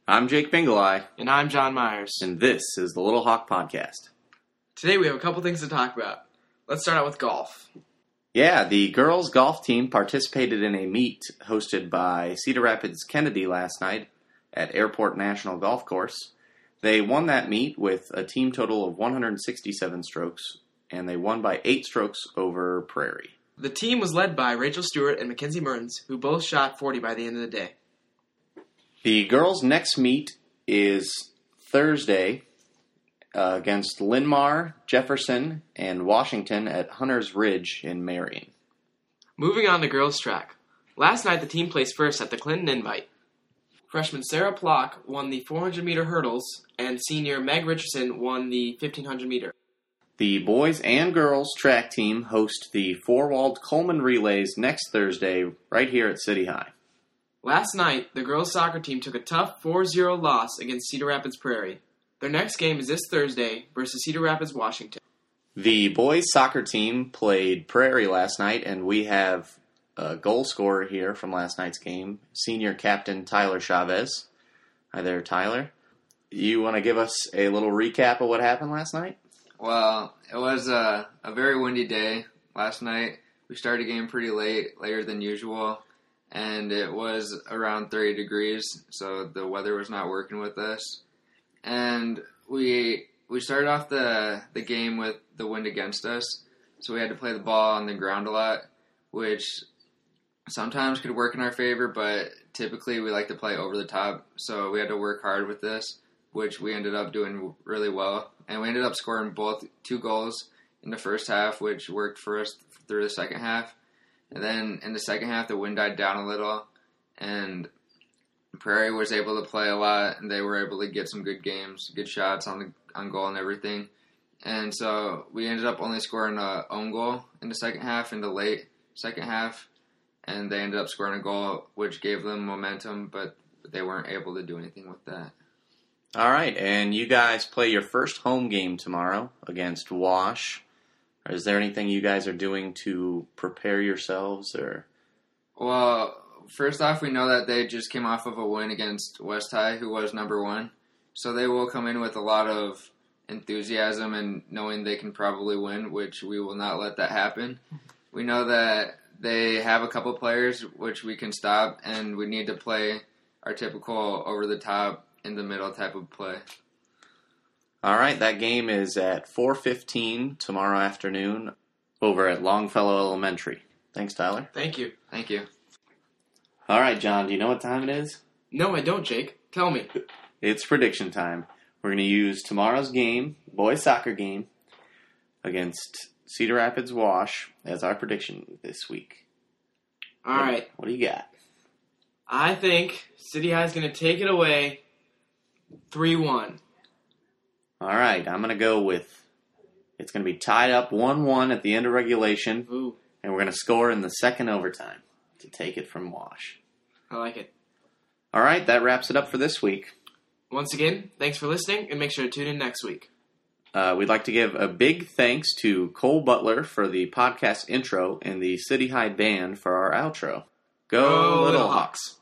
I'm Jake Bingeleye. And I'm John Myers. And this is the Little Hawk Podcast. Today we have a couple things to talk about. Let's start out with golf. Yeah, the girls' golf team participated in a meet hosted by Cedar Rapids Kennedy last night at Airport National Golf Course. They won that meet with a team total of 167 strokes, and they won by 8 strokes over Prairie. The team was led by Rachel Stewart and Mackenzie Mertens, who both shot 40 by the end of the day. The girls' next meet is Thursday against Linmar, Jefferson, and Washington at Hunter's Ridge in Marion. Moving on to girls' track. Last night the team placed first at the Clinton Invite. Freshman Sarah Plock won the 400-meter hurdles, and senior Meg Richardson won the 1,500-meter. The boys and girls track team host the Four-Walled Coleman Relays next Thursday right here at City High. Last night, the girls' soccer team took a tough 4-0 loss against Cedar Rapids Prairie. Their next game is this Thursday versus Cedar Rapids, Washington. The boys' soccer team played Prairie last night, and we have a goal scorer here from last night's game, senior captain Tyler Chavez. Hi there, Tyler. You want to give us a little recap of what happened last night? Well, it was a very windy day last night. We started the game pretty late, later than usual. And it was around 30 degrees, so the weather was not working with us. And we started off the game with the wind against us, so we had to play the ball on the ground a lot, which sometimes could work in our favor, but typically we like to play over the top, so we had to work hard with this, which we ended up doing really well. And we ended up scoring both 2 goals in the first half, which worked for us through the second half. And then in the second half, the wind died down a little, and Prairie was able to play a lot, and they were able to get some good games, good shots on goal and everything. And so we ended up only scoring an own goal in the second half, in the late second half, and they ended up scoring a goal, which gave them momentum, but they weren't able to do anything with that. All right, and you guys play your first home game tomorrow against Wash. Is there anything you guys are doing to prepare yourselves? Well, first off, we know that they just came off of a win against West High, who was number 1. So they will come in with a lot of enthusiasm and knowing they can probably win, which we will not let that happen. We know that they have a couple players which we can stop, and we need to play our typical over-the-top, in-the-middle type of play. All right, that game is at 4:15 tomorrow afternoon over at Longfellow Elementary. Thanks, Tyler. Thank you. Thank you. All right, John, do you know what time it is? No, I don't, Jake. Tell me. It's prediction time. We're going to use tomorrow's game, boys soccer game, against Cedar Rapids Wash as our prediction this week. All right. What do you got? I think City High is going to take it away 3-1. All right, I'm going to go with, it's going to be tied up 1-1 at the end of regulation. Ooh. And we're going to score in the second overtime to take it from Wash. I like it. All right, that wraps it up for this week. Once again, thanks for listening, and make sure to tune in next week. We'd like to give a big thanks to Cole Butler for the podcast intro and the City High Band for our outro. Go Little Hawks!